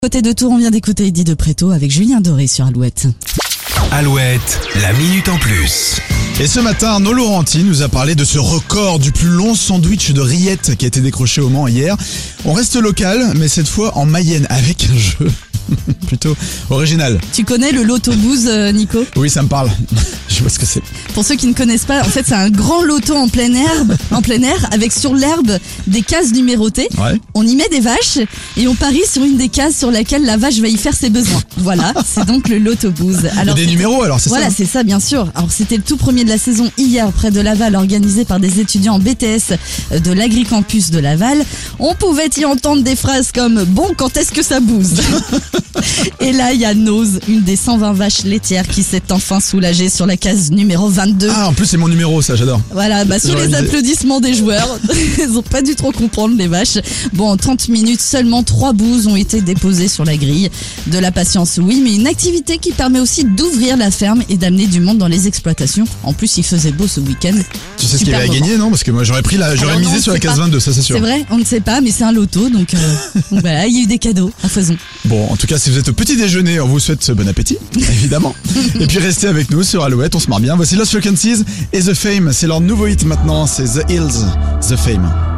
Côté de Tours, on vient d'écouter Eddie de Préto avec Julien Doré sur Alouette. Alouette, la minute en plus. Et ce matin, Arnaud Laurenti nous a parlé de ce record du plus long sandwich de rillettes qui a été décroché au Mans hier. On reste local, mais cette fois en Mayenne avec un jeu plutôt original. Tu connais le loto-booze, Nico? Oui, ça me parle. Je vois ce que c'est. Pour ceux qui ne connaissent pas, en fait, c'est un grand loto en plein air, avec sur l'herbe des cases numérotées. Ouais. On y met des vaches et on parie sur une des cases sur laquelle la vache va y faire ses besoins. Voilà, c'est donc le loto-booze. Il y a des numéros alors, c'est voilà, ça? c'est ça, bien sûr. Alors, c'était le tout premier de la saison hier près de Laval, organisé par des étudiants en BTS de l'Agricampus de Laval. On pouvait y entendre des phrases comme « Bon, quand est-ce que ça bouse ?» Et là, il y a Nose, une des 120 vaches laitières qui s'est enfin soulagée sur la case numéro 22. Ah, en plus c'est mon numéro, ça, j'adore. Voilà, sous les applaudissements des joueurs, ils ont pas dû trop comprendre les vaches. Bon, en 30 minutes, seulement 3 bouses ont été déposées sur la grille. De la patience, oui, mais une activité qui permet aussi d'ouvrir la ferme et d'amener du monde dans les exploitations. En plus, il faisait beau ce week-end. Tu sais ce qu'il y avait à gagner, non? Parce que moi j'aurais misé sur la case 22, ça c'est sûr. C'est vrai, on ne sait pas, mais c'est un loto, donc voilà, il y a eu des cadeaux à foison. Bon, en tout cas, si vous êtes au petit déjeuner, on vous souhaite bon appétit, évidemment. Et puis restez avec nous sur Alouette, on se marre bien. Voici Lost Frequencies et The Fame, c'est leur nouveau hit maintenant, c'est The Hills, The Fame.